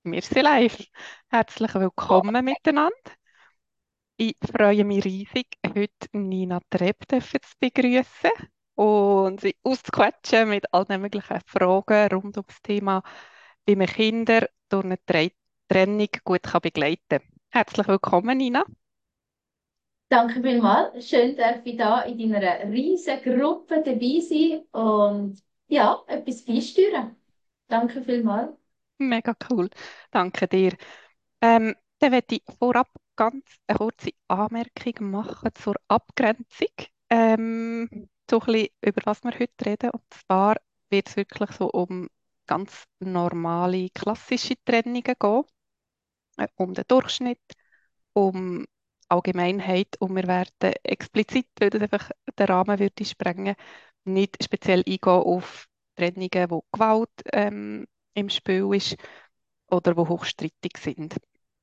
Wir sind live. Herzlich willkommen miteinander. Ich freue mich riesig, heute Nina Trepp zu begrüßen und sie auszuquetschen mit allen möglichen Fragen rund um das Thema, wie man Kinder durch eine Trennung gut begleiten kann. Herzlich willkommen, Nina. Danke vielmals. Schön, darf ich da in deiner riesen Gruppe dabei sein und ja, etwas beisteuern. Danke vielmals. Mega cool. Danke dir. Dann möchte ich vorab ganz eine kurze Anmerkung machen zur Abgrenzung. So ein bisschen, über was wir heute reden. Und zwar wird es wirklich so um ganz normale, klassische Trennungen gehen, um den Durchschnitt, um Allgemeinheit. Und wir werden explizit, weil das einfach den Rahmen würde sprengen, nicht speziell eingehen auf Trennungen, wo Gewalt im Spiel ist oder wo hochstrittig sind.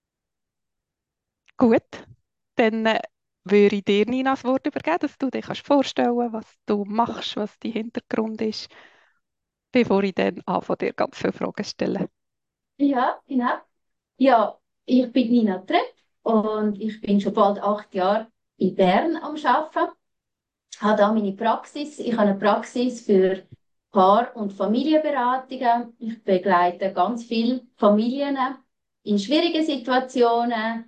Gut, dann würde ich dir, Nina, das Wort übergeben, dass du dir kannst vorstellen, was du machst, was dein Hintergrund ist, bevor ich dann anfange, dir ganz viele Fragen stelle. Ja, genau. Ja, ich bin Nina Trepp und ich bin schon bald 8 Jahre in Bern am Arbeiten. Habe da meine Praxis. Ich habe eine Praxis für Paar- und Familienberatungen. Ich begleite ganz viele Familien in schwierigen Situationen,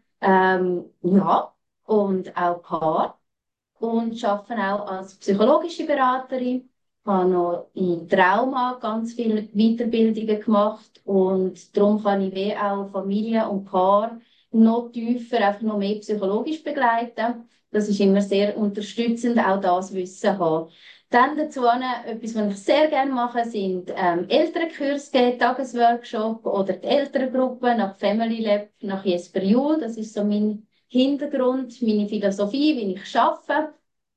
ja, und auch Paar. Und arbeite auch als psychologische Beraterin. Ich habe noch in Trauma ganz viele Weiterbildungen gemacht und darum kann ich wie auch Familie und Paar noch tiefer, einfach noch mehr psychologisch begleiten. Das ist immer sehr unterstützend, auch das Wissen haben. Dann dazu noch etwas, was ich sehr gerne mache, sind Elternkurse, geben, Tagesworkshop oder die Elterngruppe nach Family Lab, nach Jesper Juhl. Das ist so mein Hintergrund, meine Philosophie, wie ich arbeite.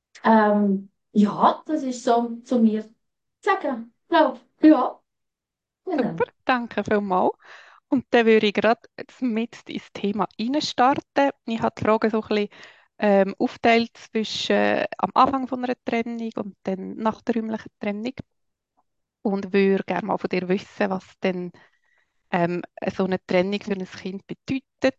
Ja, das ist so zu mir zu sagen. Glaub, ja, genau. Super, danke vielmals. Und dann würde ich gerade jetzt mit ins Thema reinstarten. Ich habe die Fragen so ein bisschen aufgeteilt zwischen am Anfang von einer Trennung und dann nach der räumlichen Trennung und würde gerne mal von dir wissen, was denn so eine Trennung für ein Kind bedeutet,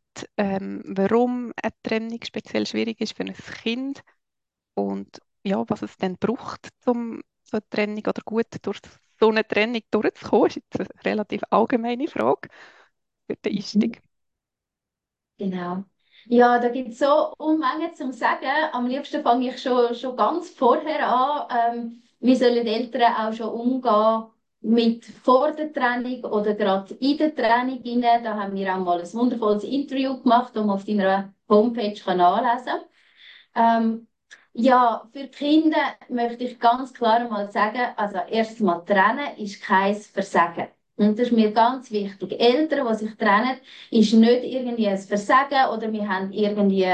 warum eine Trennung speziell schwierig ist für ein Kind und ja, was es dann braucht, um so eine Trennung oder gut durch so eine Trennung durchzukommen, ist jetzt eine relativ allgemeine Frage für den Mhm. Einstieg. Genau. Ja, da gibt es so Unmengen zum Sagen. Am liebsten fange ich schon ganz vorher an. Wie sollen die Eltern auch schon umgehen mit vor der Trennung oder gerade in der Trennung rein? Da haben wir auch mal ein wundervolles Interview gemacht, das man auf deiner Homepage nachlesen kann. Ja, für Kinder möchte ich ganz klar mal sagen, also erst mal trennen ist kein Versagen. Und das ist mir ganz wichtig. Eltern, die sich trennen, ist nicht irgendwie ein Versagen oder wir haben irgendwie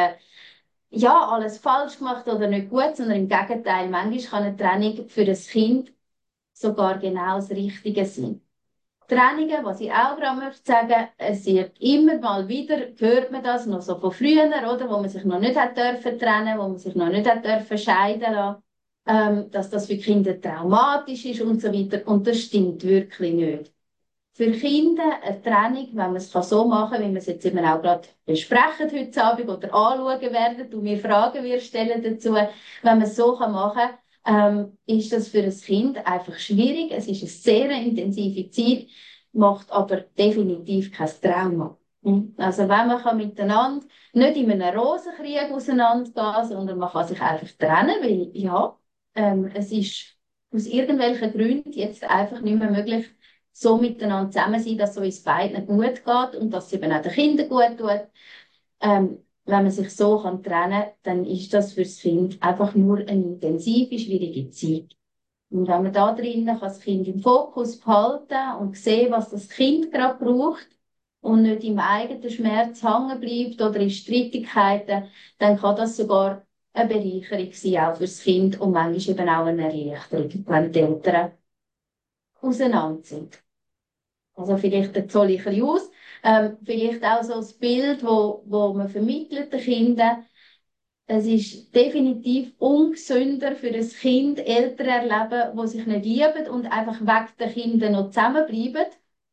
ja, alles falsch gemacht oder nicht gut, sondern im Gegenteil, manchmal kann eine Trennung für ein Kind sogar genau das Richtige sein. Trennungen, was ich auch gerade möchte sagen, es wird immer mal wieder, hört man das noch so von früher, oder, wo man sich noch nicht hat dürfen trennen, wo man sich noch nicht hat dürfen scheiden lassen, dass das für Kinder traumatisch ist und so weiter. Und das stimmt wirklich nicht. Für Kinder eine Trennung, wenn man es so machen kann, wie wir es jetzt eben auch gerade besprechen heute Abend oder anschauen werden und mir Fragen wir stellen dazu, wenn man es so machen kann, ist das für ein Kind einfach schwierig. Es ist eine sehr intensive Zeit, macht aber definitiv kein Trauma. Also wenn man kann miteinander nicht in einem Rosenkrieg auseinandergehen, sondern man kann sich einfach trennen, weil ja, es ist aus irgendwelchen Gründen jetzt einfach nicht mehr möglich, so miteinander zusammen sein, dass es uns beiden gut geht und dass es eben auch den Kindern gut tut. Wenn man sich so trennen kann, dann ist das für das Kind einfach nur eine intensive, schwierige Zeit. Und wenn man da drinnen kann das Kind im Fokus behalten und sehen, was das Kind gerade braucht und nicht im eigenen Schmerz hängen bleibt oder in Streitigkeiten, dann kann das sogar eine Bereicherung sein, auch für das Kind und manchmal eben auch eine Erleichterung, wenn die Eltern auseinander sind. Also vielleicht jetzt hole ich ein bisschen aus. Vielleicht auch so das Bild, wo man vermittelt den Kindern. Es ist definitiv ungesünder für ein Kind, Eltern erleben, die sich nicht lieben und einfach wegen der Kinder noch zusammenbleiben.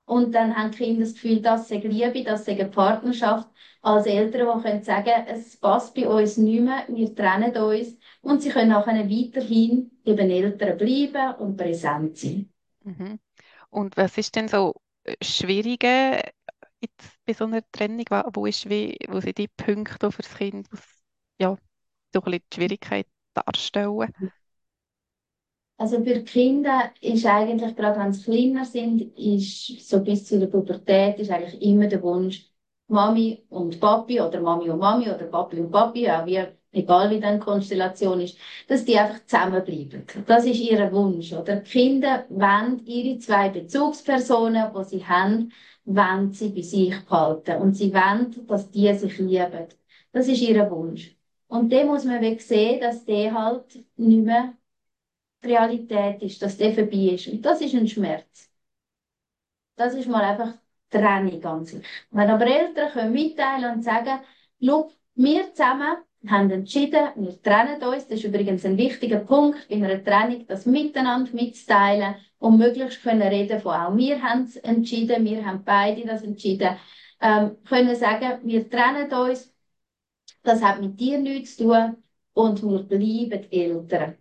Und dann haben die Kinder das Gefühl, das sei Liebe, das sei eine Partnerschaft. Als Eltern, die können sagen, es passt bei uns nicht mehr, wir trennen uns. Und sie können nachher weiterhin eben Eltern bleiben und präsent sein. Mhm. Und was ist denn so Schwierige jetzt bei so einer Trennung? Wo sind die Punkte die für das Kind, ja, so ein bisschen die Schwierigkeit darstellen? Also für Kinder ist eigentlich, gerade wenn sie kleiner sind, ist so bis zu der Pubertät ist eigentlich immer der Wunsch, Mami und Papi oder Mami und Mami oder Papi und Papi, auch wie, egal wie dann die Konstellation ist, dass die einfach zusammenbleiben. Das ist ihr Wunsch. Oder die Kinder wollen ihre zwei Bezugspersonen, die sie haben, wollen sie bei sich behalten. Und sie wollen, dass die sich lieben. Das ist ihr Wunsch. Und dem muss man wirklich sehen, dass der halt nicht mehr die Realität ist, dass der vorbei ist. Und das ist ein Schmerz. Das ist mal einfach Trennung an sich. Wenn aber Eltern können mitteilen und sagen, schau, wir zusammen haben entschieden, wir trennen uns. Das ist übrigens ein wichtiger Punkt bei einer Trennung, das miteinander mitzuteilen und möglichst können reden von auch wir haben es entschieden, wir haben beide das entschieden, können sagen, wir trennen uns, das hat mit dir nichts zu tun und wir bleiben Eltern.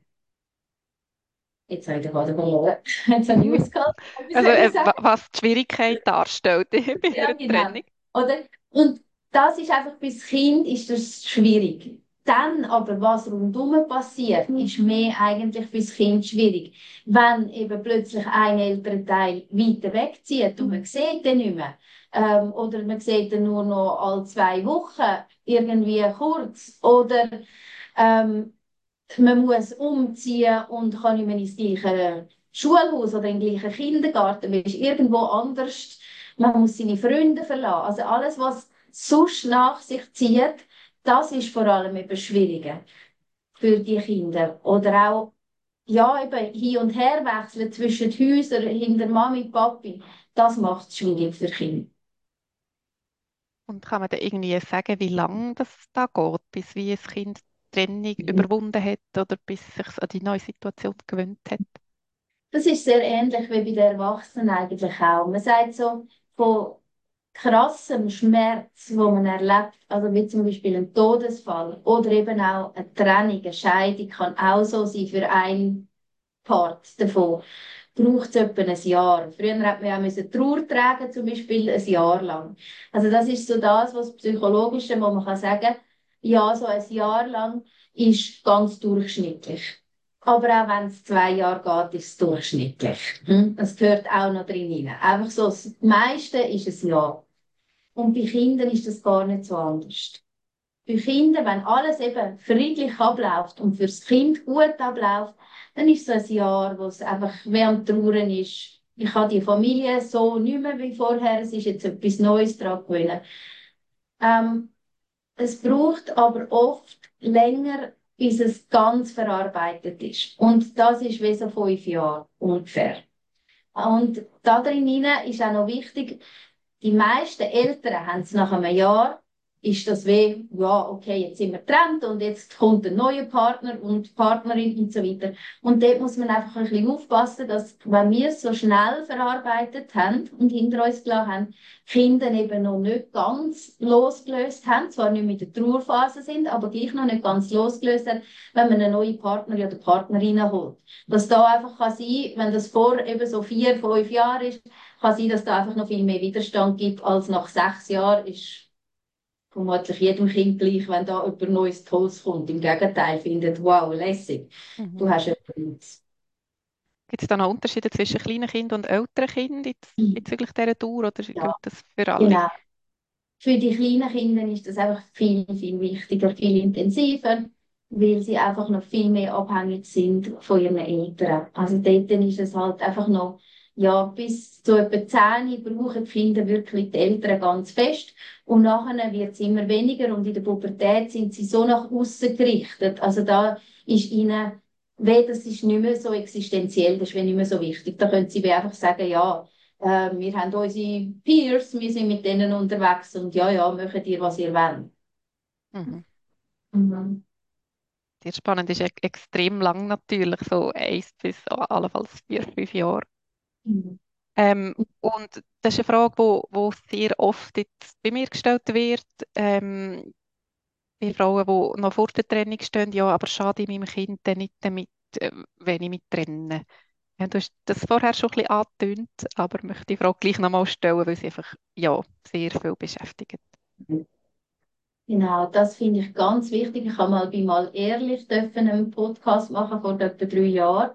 Jetzt habe ich den Faden verloren. Jetzt habe ich ausgehalten. Was Also soll ich sagen? was die Schwierigkeit darstellt bei Ja, einer genau. Trennung. Oder? Und das ist einfach, bis Kind ist das schwierig. Dann aber, was rundherum passiert, ist mehr eigentlich fürs Kind schwierig. Wenn eben plötzlich ein Elternteil weiter wegzieht und man sieht den nicht mehr, oder man sieht ihn nur noch alle 2 Wochen, irgendwie kurz, oder ähm, man muss umziehen und kann nicht mehr ins gleiche Schulhaus oder in den gleichen Kindergarten, man ist irgendwo anders. Man muss seine Freunde verlassen. Also alles, was sonst nach sich zieht, das ist vor allem eben schwieriger für die Kinder. Oder auch, ja, eben hin und her wechseln zwischen den Häusern, hinter Mami, Papi, das macht es schwierig für Kinder. Und kann man da irgendwie sagen, wie lange das da geht, bis wie ein Kind die Trennung überwunden hat oder bis sich an die neue Situation gewöhnt hat? Das ist sehr ähnlich wie bei den Erwachsenen eigentlich auch. Man sagt so, von krassem Schmerz, wo man erlebt, also wie zum Beispiel ein Todesfall oder eben auch eine Trennung, eine Scheidung, kann auch so sein für einen Part davon. Braucht es etwa ein Jahr. Früher hat man ja müssen Trauer tragen, zum Beispiel ein Jahr lang. Also das ist so das, was Psychologische, wo man kann sagen, ja, so ein Jahr lang ist ganz durchschnittlich. Aber auch wenn es 2 Jahre geht, ist es durchschnittlich. Das gehört auch noch drin rein. Einfach so, das meiste ist ein Jahr. Und bei Kindern ist das gar nicht so anders. Bei Kindern, wenn alles eben friedlich abläuft und fürs Kind gut abläuft, dann ist so ein Jahr, wo es einfach wie am Trauern ist. Ich habe die Familie so nicht mehr wie vorher, es ist jetzt etwas Neues dran gewöhnt. Ähm, Es braucht aber oft länger, bis es ganz verarbeitet ist. Und das ist wie so 5 Jahre ungefähr. Und da drin ist auch noch wichtig, die meisten Eltern haben es nach einem Jahr, ist das wie, ja, okay, jetzt sind wir getrennt und jetzt kommt ein neuer Partner und Partnerin und so weiter. Und dort muss man einfach ein bisschen aufpassen, dass, wenn wir es so schnell verarbeitet haben und hinter uns gelassen haben, Kinder eben noch nicht ganz losgelöst haben, zwar nicht mit der Trauerphase sind, aber gleich noch nicht ganz losgelöst haben, wenn man eine neue Partnerin oder Partnerin holt. Dass da einfach kann sein, wenn das vor eben so 4, 5 Jahren ist, kann sein, dass da einfach noch viel mehr Widerstand gibt als nach 6 Jahren. Ist vermutlich jedem Kind gleich, wenn da jemand Neues Tolles kommt. Im Gegenteil, findet, wow, lässig. Du Mhm. hast etwas. Gibt es da noch Unterschiede zwischen kleinen Kindern und älteren Kindern jetzt bezüglich dieser Dauer oder Ja, gilt das für alle? genau. Für die kleinen Kinder ist das einfach viel, viel wichtiger, viel intensiver, weil sie einfach noch viel mehr abhängig sind von ihren Eltern. Also dort ist es halt einfach noch, ja, bis zu etwa 10 brauchen die Kinder wirklich die Eltern ganz fest. Und nachher wird es immer weniger und in der Pubertät sind sie so nach außen gerichtet. Also da ist ihnen, das ist nicht mehr so existenziell, das ist nicht mehr so wichtig. Da können sie wie einfach sagen, ja, wir haben unsere Peers, wir sind mit denen unterwegs und ja, ja, macht ihr, was ihr wollt. Mhm. Mhm. Sehr spannend, ist extrem lang natürlich, so 1 bis allenfalls 4, 5 Jahre. Mhm. Und das ist eine Frage, wo sehr oft jetzt bei mir gestellt wird, bei Frauen, die noch vor der Trennung stehen, ja, aber schade ich meinem Kind denn nicht damit, wenn ich mich trenne? Ja, du hast das vorher schon ein bisschen angetönt, aber möchte die Frage gleich nochmal stellen, weil sie einfach ja, sehr viel beschäftigt. Genau, das finde ich ganz wichtig. Ich habe mal bei «Mal ehrlich» dürfen einen Podcast machen vor etwa 3 Jahren.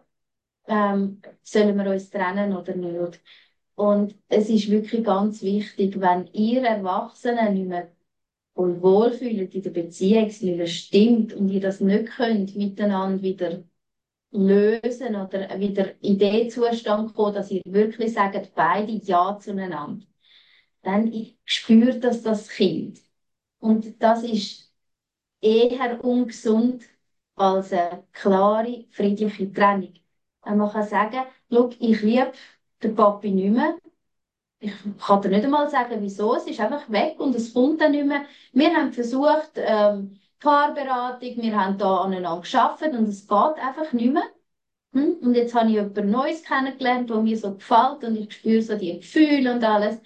Sollen wir uns trennen oder nicht? Und es ist wirklich ganz wichtig, wenn ihr Erwachsenen nicht mehr euch wohlfühlt in der Beziehung, es nicht mehr stimmt und ihr das nicht könnt miteinander wieder lösen oder wieder in den Zustand kommen, dass ihr wirklich sagt, beide Ja zueinander, dann spürt das Kind. Und das ist eher ungesund als eine klare, friedliche Trennung. Man kann sagen, schau, ich liebe den Papi nicht mehr. Ich kann dir nicht einmal sagen, wieso. Es ist einfach weg und es kommt dann nicht mehr. Wir haben versucht, Paarberatung, wir haben da aneinander gearbeitet und es geht einfach nicht mehr. Und jetzt habe ich jemand Neues kennengelernt, der mir so gefällt und ich spüre so die Gefühle und alles.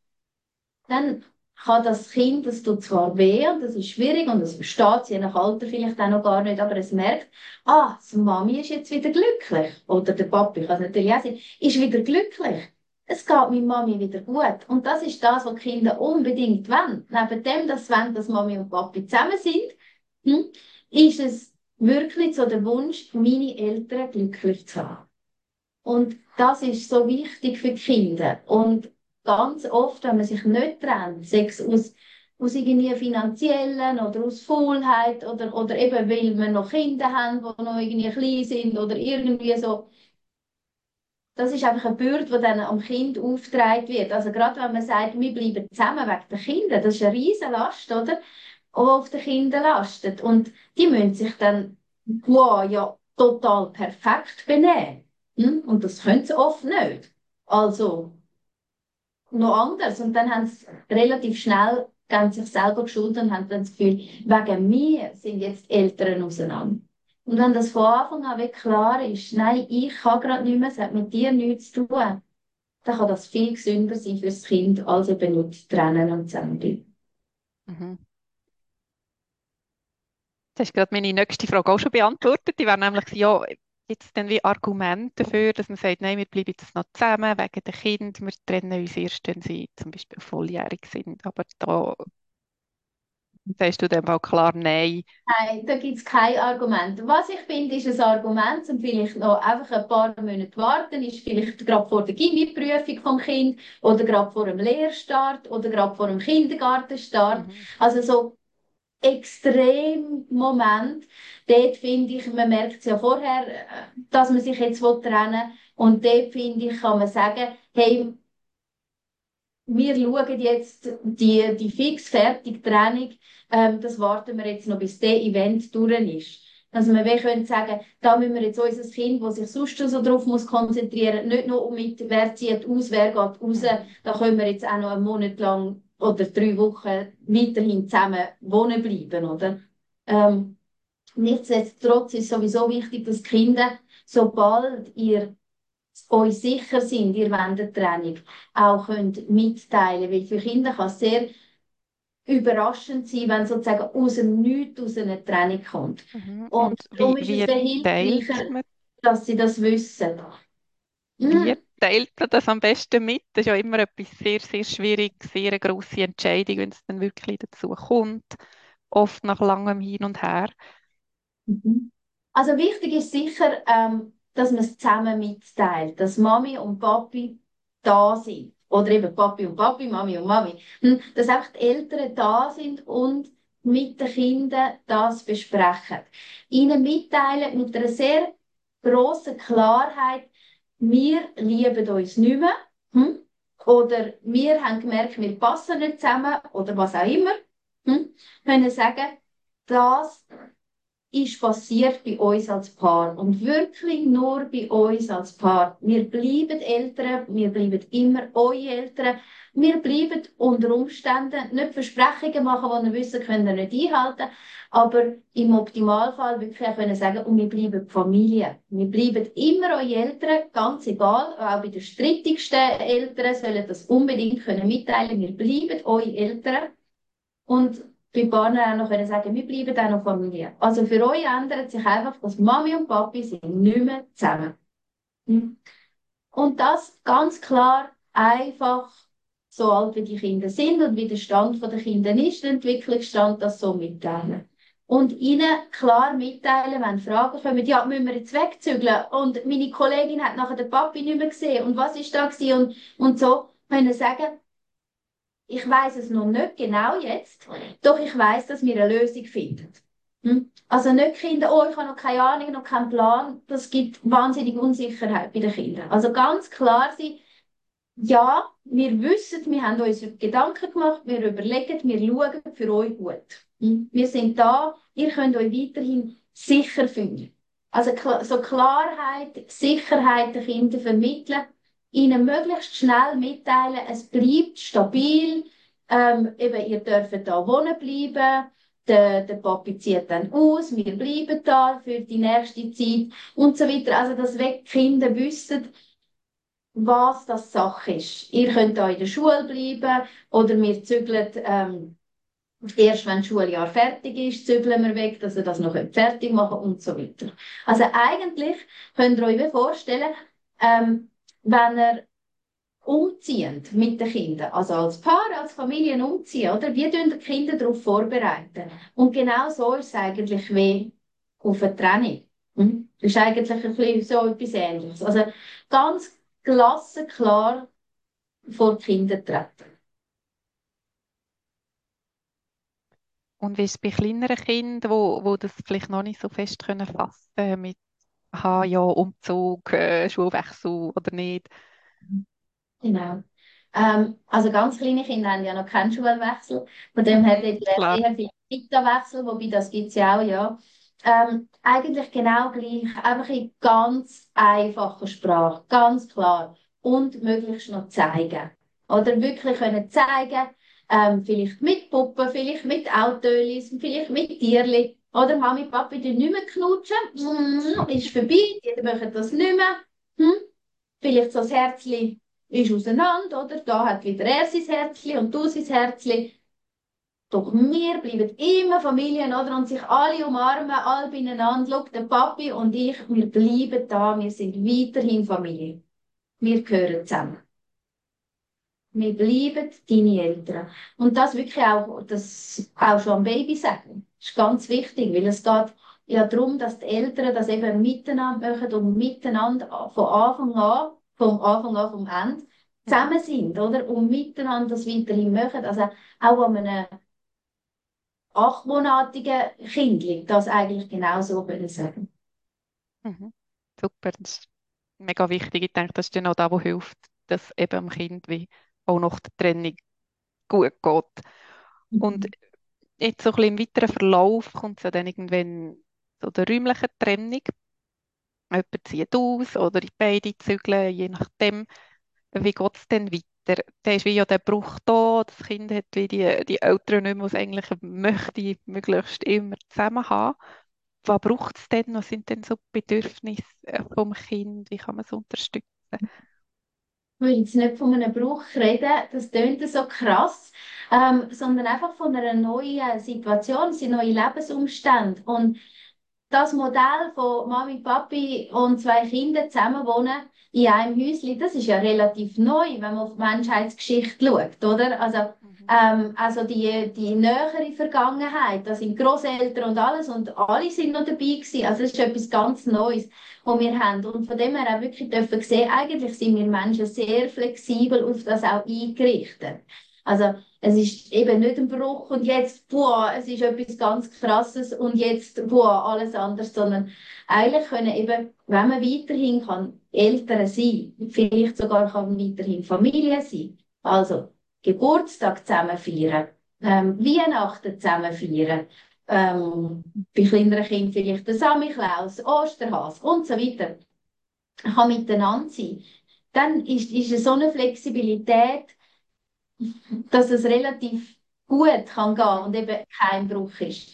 Dann kann das Kind, das tut zwar weh und das ist schwierig und das versteht sie je nach Alter vielleicht auch noch gar nicht, aber es merkt, die Mami ist jetzt wieder glücklich. Oder der Papi, kann es natürlich auch sein, ist wieder glücklich. Es geht meiner Mami wieder gut. Und das ist das, was die Kinder unbedingt wollen. Neben dem, dass sie wollen, dass Mami und Papi zusammen sind, hm, ist es wirklich so der Wunsch, meine Eltern glücklich zu haben. Und das ist so wichtig für die Kinder. Und ganz oft, wenn man sich nicht trennt, sei es aus irgendwie finanziellen oder aus Faulheit oder eben weil wir noch Kinder haben, die noch irgendwie klein sind oder irgendwie so, das ist einfach eine Bürde, die dann am Kind aufgetragen wird. Also gerade wenn man sagt, wir bleiben zusammen wegen der Kinder, das ist eine riesige Last, oder? Die auf den Kindern lastet. Und die müssen sich dann, wow, ja, total perfekt benehmen. Und das können sie oft nicht. Also noch anders. Und dann haben sie relativ schnell geben sich selber geschuldet und haben dann das Gefühl, wegen mir sind jetzt die Eltern auseinander. Und wenn das von Anfang an wirklich klar ist, nein, ich kann gerade nicht mehr, es hat mit dir nichts zu tun, dann kann das viel gesünder sein für das Kind, als eben nur zu trennen und zusammenbleiben. Mhm. Das hast gerade meine nächste Frage auch schon beantwortet. Die wäre nämlich, ja, gibt es denn wie Argumente dafür, dass man sagt, nein, wir bleiben jetzt noch zusammen wegen der Kinder, wir trennen uns erst, wenn sie zum Beispiel volljährig sind. Aber da sagst du dann auch klar nein. Nein, da gibt es kein Argument. Was ich finde, ist ein Argument, um vielleicht noch einfach ein paar Monate warten, ist vielleicht gerade vor der Gimmi-Prüfung vom Kind oder gerade vor dem Lehrstart oder gerade vor dem Kindergartenstart. Mhm. Also so extrem Moment. Dort finde ich, man merkt es ja vorher, dass man sich jetzt trennen will. Und dort finde ich, kann man sagen, hey, wir schauen jetzt die fix fertige Trennung, das warten wir jetzt noch, bis der Event durch ist. Also wir können sagen, da müssen wir jetzt unser Kind, das sich sonst schon so darauf muss konzentrieren, nicht nur mit, wer zieht aus, wer geht raus, Mhm. da können wir jetzt auch noch einen Monat lang oder 3 Wochen weiterhin zusammen wohnen bleiben, oder? Ähm, Nichtsdestotrotz ist sowieso wichtig, dass die Kinder, sobald ihr euch sicher sind, ihr wollt eine Trennung, auch könnt mitteilen. Weil für Kinder kann es sehr überraschend sein, wenn sozusagen aus dem Nichts aus einer Trennung kommt. Mhm. Und Und darum ist es wie viel teilt hilfreicher, man, dass sie das wissen. wie Mhm. teilt man das am besten mit? Das ist ja immer etwas sehr, sehr schwierig, sehr eine grosse Entscheidung, wenn es dann wirklich dazu kommt. Oft nach langem Hin und Her. Mhm. Also wichtig ist sicher, dass man es zusammen mitteilt, dass Mami und Papi da sind. Oder eben Papi und Papi, Mami und Mami. Dass einfach die Eltern da sind und mit den Kindern das besprechen. Ihnen mitteilen mit einer sehr grossen Klarheit, wir lieben uns nicht mehr. Hm? Oder wir haben gemerkt, wir passen nicht zusammen oder was auch immer. Können sagen, das ist passiert bei uns als Paar und wirklich nur bei uns als Paar. Wir bleiben Eltern, wir bleiben immer eure Eltern. Wir bleiben unter Umständen nicht Versprechungen machen, die wir wissen, können wir nicht einhalten, aber im Optimalfall wirklich auch können sagen, und wir bleiben Familie. Wir bleiben immer eure Eltern, ganz egal, auch bei den strittigsten Eltern sollen das unbedingt können mitteilen. Wir bleiben eure Eltern und bei Partnern auch noch können sagen, wir bleiben auch noch Familie. Also für euch ändert sich einfach, dass Mami und Papi sind nicht mehr zusammen. Hm. Und das ganz klar, einfach, so alt wie die Kinder sind und wie der Stand der Kinder ist, der Entwicklungsstand, das so mitteilen. Und ihnen klar mitteilen, wenn Fragen kommen, ja, müssen wir jetzt wegzügeln? Und meine Kollegin hat nachher den Papi nicht mehr gesehen und was ist da gewesen? Und so können sagen, ich weiß es noch nicht genau jetzt, doch ich weiß, dass wir eine Lösung finden. Also nicht Kinder, oh, ich habe noch keine Ahnung, noch keinen Plan. Das gibt wahnsinnige Unsicherheit bei den Kindern. Also ganz klar sein, ja, wir wissen, wir haben uns Gedanken gemacht, wir überlegen, wir schauen für euch gut. Wir sind da, ihr könnt euch weiterhin sicher fühlen. Also so Klarheit, Sicherheit den Kindern vermitteln, ihnen möglichst schnell mitteilen, es bleibt stabil, eben, ihr dürft da wohnen bleiben, der Papi zieht dann aus, wir bleiben da für die nächste Zeit und so weiter. Also, dass die Kinder wissen, was das Sache ist. Ihr könnt da in der Schule bleiben oder wir zügeln erst, wenn das Schuljahr fertig ist, zügeln wir weg, dass ihr das noch fertig machen könnt und so weiter. Also eigentlich könnt ihr euch vorstellen, wenn ihr umziehend mit den Kindern, also als Paar, als Familien umziehen, oder? Wie tun die Kinder darauf vorbereiten? Und genau so ist es eigentlich wie auf eine Trennung. Das ist eigentlich ein bisschen so etwas Ähnliches. Also ganz glasklar vor die Kinder treten. Und wie ist es bei kleineren Kindern, wo das vielleicht noch nicht so fest können fassen mit aha, ja, Umzug, Schulwechsel oder nicht? Genau. Also ganz kleine Kinder haben ja noch keinen Schulwechsel. Von dem her Mhm, dort wäre es klar. eher viel Kita-Wechsel, wobei das gibt es ja auch, ja. Eigentlich genau gleich, einfach in ganz einfacher Sprache, ganz klar. Und möglichst noch zeigen. Oder wirklich können zeigen, vielleicht mit Puppen, vielleicht mit Autos, vielleicht mit Tierli. Oder Mami, Papi, die nicht mehr knutschen. Ist vorbei, die machen das nicht mehr. Hm? Vielleicht so das Herzli ist auseinander, oder? Da hat wieder er sein Herzli und du sein Herzli. Doch wir bleiben immer Familien, oder? Und sich alle umarmen, alle beieinander. Schau, der Papi und ich, wir bleiben da, wir sind weiterhin Familie. Wir gehören zusammen. Wir bleiben deine Eltern. Und das wirklich auch, das auch schon am Baby sagen. Das ist ganz wichtig, weil es geht ja darum, dass die Eltern das eben miteinander machen und miteinander vom Anfang an, vom Ende, Mhm. zusammen sind, oder? Und miteinander das weiterhin machen. Also auch an einem 8-monatigen Kindli das eigentlich genau so können sagen. Mhm. Super, das ist mega wichtig. Ich denke, das ist genau das, was hilft, dass eben dem Kind wie auch nach der Trennung gut geht. Und Mhm. jetzt so ein bisschen im weiteren Verlauf kommt es ja dann irgendwann zu der räumlichen Trennung. Jemand zieht aus oder die beide zügeln, je nachdem, wie geht es dann weiter. Da ist wie ja der Bruch da, das Kind hat wie die Eltern nicht mehr, die es eigentlich möchte, möglichst immer zusammen haben. Was braucht es denn? Was sind denn so die Bedürfnisse vom Kind? Wie kann man es unterstützen? Ich will jetzt nicht von einem Bruch reden, das tönt so krass, sondern einfach von einer neuen Situation, sind neue Lebensumstände. Und das Modell von Mami, Papi und 2 Kindern zusammenwohnen in einem Häuschen, das ist ja relativ neu, wenn man auf die Menschheitsgeschichte schaut, oder? Mhm. Also die nähere Vergangenheit, da sind Großeltern und alles und alle sind noch dabei gewesen. Also es ist etwas ganz Neues, was wir haben. Und von dem her auch wirklich dürfen sehen, eigentlich sind wir Menschen sehr flexibel auf das auch eingerichtet. Also es ist eben nicht ein Bruch und jetzt, boah, es ist etwas ganz Krasses und jetzt, boah, alles anders, sondern eigentlich können eben, wenn man weiterhin kann, Eltern sein, vielleicht sogar kann weiterhin Familie sein. Also Geburtstag zusammen feiern, Weihnachten zusammen feiern, bei kleineren Kindern vielleicht der Samichlaus, Osterhase und so weiter, kann miteinander sein, dann ist es so eine Flexibilität, dass es relativ gut kann gehen Mhm. und eben kein Bruch ist.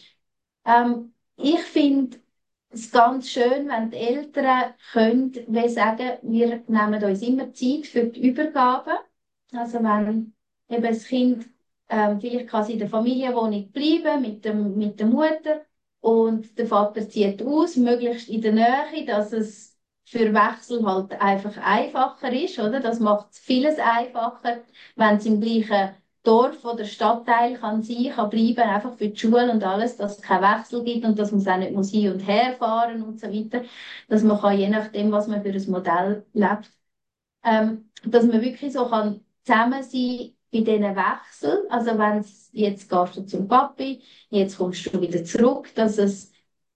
Ich finde es ganz schön, wenn die Eltern können, wie sagen, wir nehmen uns immer Zeit für die Übergabe. Also wenn eben das Kind vielleicht kann es in der Familienwohnung bleiben mit der Mutter und der Vater zieht aus, möglichst in der Nähe, dass es für Wechsel halt einfach einfacher ist, oder? Das macht vieles einfacher, wenn es im gleichen Dorf oder Stadtteil kann sein, kann bleiben, einfach für die Schule und alles, dass es keinen Wechsel gibt und dass man es auch nicht muss hin und her fahren und so weiter, dass man kann, je nachdem, was man für ein Modell lebt, dass man wirklich so kann zusammen sein bei diesen Wechsel, also wenn es jetzt gehst du zum Papi, jetzt kommst du wieder zurück, dass es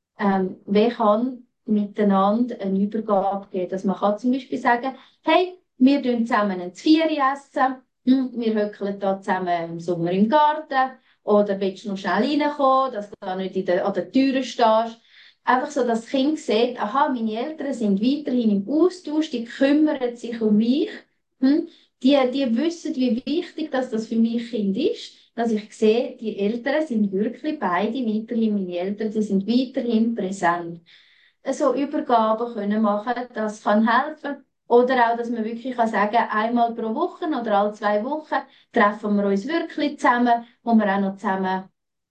wer kann miteinander eine Übergabe geben. Dass man kann zum Beispiel sagen, hey, wir tun zusammen ein Zvieri essen, wir hückeln da zusammen im Sommer im Garten, oder willst du noch schnell reinkommen, dass du da nicht an der Tür stehst. Einfach so, dass das Kind sieht, aha, meine Eltern sind weiterhin im Austausch, die kümmern sich um mich. Hm? Die wissen, wie wichtig das für mich Kind ist, dass ich sehe, die Eltern sind wirklich beide weiterhin meine Eltern, die sind weiterhin präsent. So Übergaben können machen, das kann helfen. Oder auch, dass man wirklich kann sagen, einmal pro Woche oder alle 2 Wochen treffen wir uns wirklich zusammen, wo wir auch noch zusammen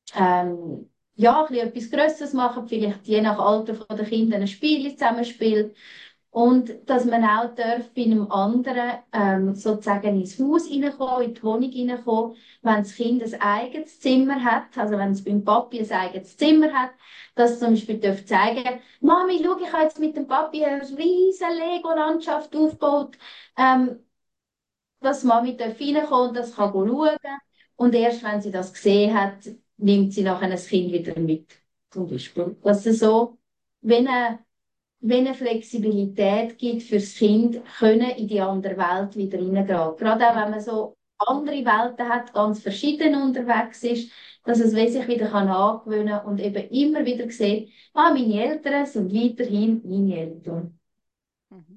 ja, ein bisschen etwas Grösseres machen, vielleicht je nach Alter der Kinder ein Spiel zusammen spielt. Und dass man auch darf bei einem anderen sozusagen ins Haus hineinkommen, in die Wohnung hineinkommen, wenn das Kind ein eigenes Zimmer hat, also wenn es beim Papi ein eigenes Zimmer hat, dass es zum Beispiel darf zeigen, Mami, schau, ich habe jetzt mit dem Papi eine riesige Lego-Landschaft aufgebaut, ähm, dass Mami darf reinkommen und das kann schauen. Und erst wenn sie das gesehen hat, nimmt sie nachher das Kind wieder mit, zum Beispiel. Dass es so, wenn eine wenn eine Flexibilität gibt fürs Kind, können in die andere Welt wieder reingehen. Gerade auch wenn Mhm. man so andere Welten hat, ganz verschieden unterwegs ist, dass es sich wieder kann angewöhnen kann und eben immer wieder sieht, ah, meine Eltern sind weiterhin meine Eltern. Mhm.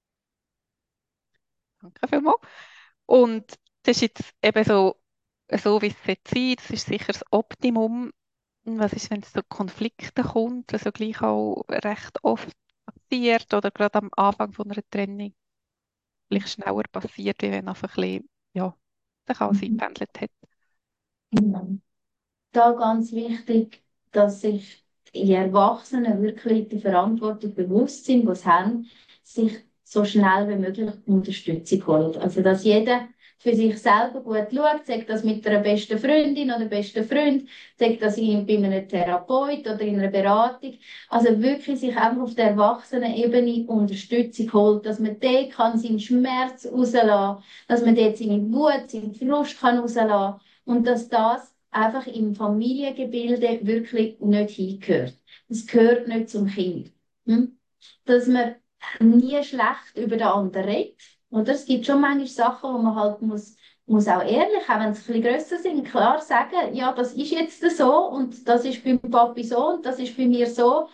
Danke vielmals. Und das ist jetzt eben so wie es sein sollte. Das ist sicher das Optimum. Was ist, wenn es zu Konflikten kommt, also gleich auch recht oft passiert oder gerade am Anfang von einer Trennung vielleicht schneller passiert, wie wenn einfach ein bisschen, ja, sich alles Mhm. eingependelt hat. Genau. Da ganz wichtig, dass sich die Erwachsenen wirklich die Verantwortung bewusst sind, die sie haben, sich so schnell wie möglich Unterstützung holen. Also, dass jeder für sich selber gut schaut, sagt das mit einer besten Freundin oder besten Freund, sagt das bei einem Therapeut oder in einer Beratung. Also wirklich sich einfach auf der Erwachsenenebene Unterstützung holt, dass man dort kann seinen Schmerz rauslassen, dass man dort seine Wut, seinen Frust kann rauslassen und dass das einfach im Familiengebilde wirklich nicht hingehört. Es gehört nicht zum Kind. Hm? Dass man nie schlecht über den anderen redet. Oder? Es gibt schon manchmal Sachen, wo man halt muss auch ehrlich, auch wenn es ein bisschen grösser sind, klar sagen, ja, das ist jetzt so und das ist beim Papi so und das ist bei mir so.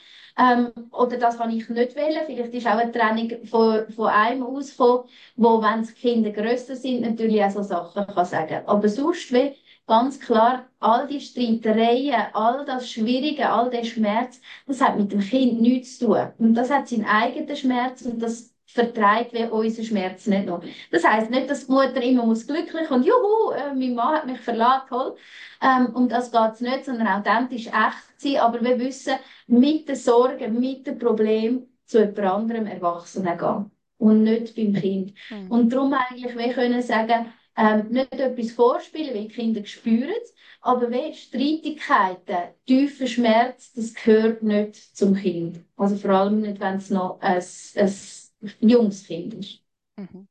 Oder das kann ich nicht wählen. Vielleicht ist auch eine Trennung von einem ausgekommen, wo, wenn die Kinder grösser sind, natürlich auch so Sachen kann sagen. Aber sonst, wie ganz klar, all die Streitereien, all das Schwierige, all der Schmerz, das hat mit dem Kind nichts zu tun. Und das hat seinen eigenen Schmerz und das vertreibt wie unser Schmerz nicht noch. Das heisst nicht, dass die Mutter immer muss glücklich und juhu, mein Mann hat mich verlassen, toll. Um das geht es nicht, sondern authentisch echt sein. Aber wir wissen, mit den Sorgen, mit den Problemen zu jemand anderem Erwachsenen gehen. Und nicht beim Kind. Mhm. Und darum eigentlich, wir können sagen, nicht etwas vorspielen, weil die Kinder spüren es, aber wenn Streitigkeiten, tiefer Schmerz, das gehört nicht zum Kind. Also vor allem nicht, wenn es noch ein junges Kind ist. Mhm.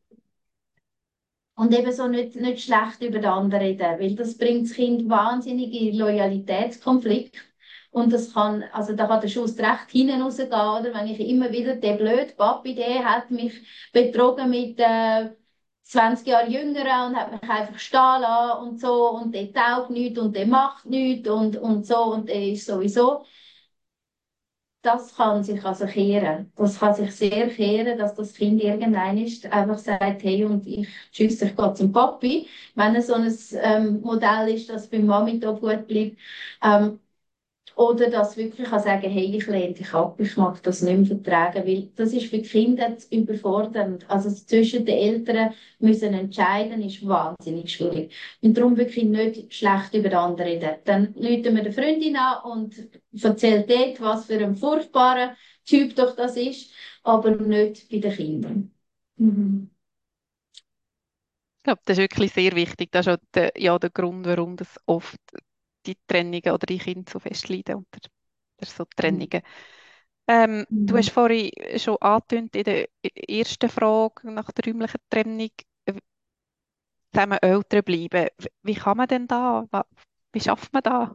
Und eben so nicht schlecht über den anderen reden, weil das bringt das Kind wahnsinnig in Loyalitätskonflikt. Und das kann, also da kann der Schuss recht hinten rausgehen, oder? Wenn ich immer wieder, der blöde Papi, der hat mich betrogen mit 20 Jahre jünger und hat mich einfach stehen lassen und so und der taugt nichts und der macht nichts und so und der ist sowieso. Das kann sich also kehren. Das kann sich sehr kehren, dass das Kind irgendwann ist, einfach sagt, hey, und ich, tschüss, ich gehe zum Papi. Wenn es so ein Modell ist, das bei Mami da gut bleibt. Ähm, oder dass wirklich kann sagen, hey, ich lehne dich ab, ich mag das nicht mehr vertragen, weil das ist für die Kinder zu überfordernd. Also zwischen den Eltern müssen entscheiden, ist wahnsinnig schwierig. Und darum wirklich nicht schlecht über den anderen reden. Dann rufen wir die Freundin an und erzählt dort, was für ein furchtbarer Typ doch das ist, aber nicht bei den Kindern. Mhm. Ich glaube, das ist wirklich sehr wichtig. Das ist auch der Grund, warum das oft die Trennungen oder die Kinder so fest leiden unter so Trennungen. Du Mhm. hast vorhin schon angetönt in der ersten Frage nach der räumlichen Trennung, zusammen Eltern bleiben. Wie kann man denn da? Wie schafft man da?